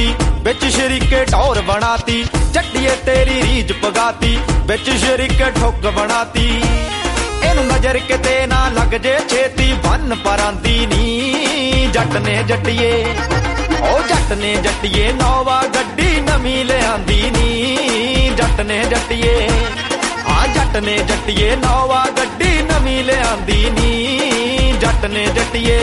बनाती, बिच शरीके टौर बनाती, जट्टिए तेरी रीझ पगाती, बिच शरीके ठुक बनाती। इनू नजर किते ना लग जे छेती बन परांदी नी जट ने जट्टिए, ओ जट ने जट्टिए नौवा गड्डी नवी ले आंदी नी जट ने जट्टिए, हाँ जट ने जट्टिए नौवा गड्डी नवी ले आंदी नी जट ने जट्टिए।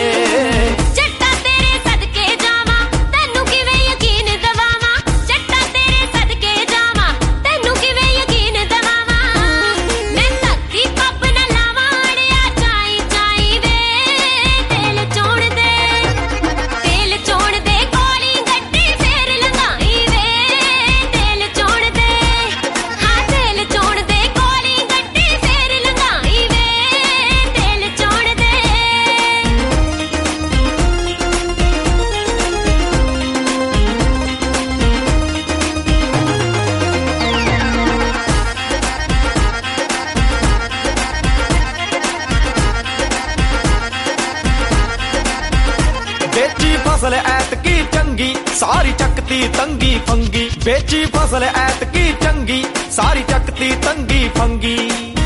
फसल ऐतकी चंगी सारी चकती तंगी फंगी, बेची फसल ऐतकी चंगी सारी चकती तंगी फंगी।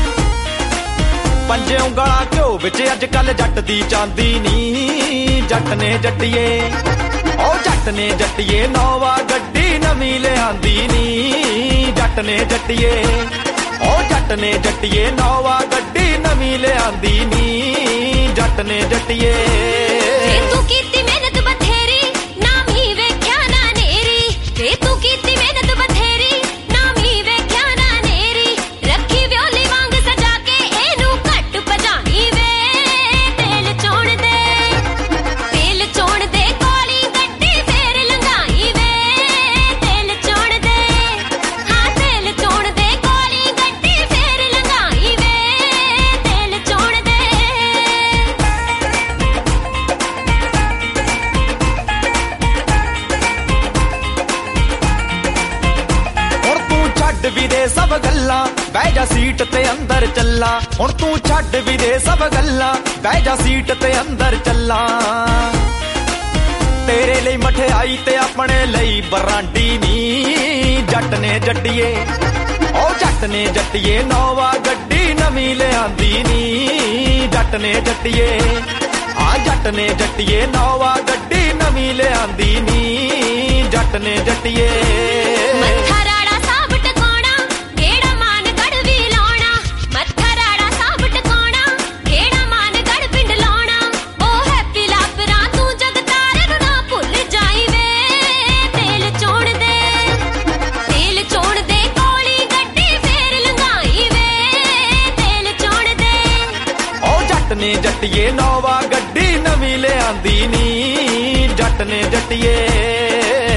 पंजे उंगला घ्यो बिच अजकल जट दी चांदी नी जट ने जट्टिए, ओ जट ने जट्टिए नौवा गड्डी नवी ले आंदी नी जट ने जट्टिए, ओ जट ने जट्टिए नौवा गड्डी नवी ले आंदी नी जट ने जट्टिए। भी दे सब गल्लां बह जा सीट ते अंदर चला, हुण तू छड्ड भी दे सब गल्लां बह जा सीट ते अंदर चला। तेरे लिए मठियाई ते अपने लिए बरांडी नी जट ने जट्टिए, ओ जट ने जट्टिए नौवा गड्डी नवी ले आंदी नी जट ने जट्टिए, आ जट ने जट्टिए नौवा गड्डी नवी ले आंदी नी जट ने जट्टिए। ने जट्टिए नौवा गड्डी नवी ले आंदी नी जट ने जट्टिए।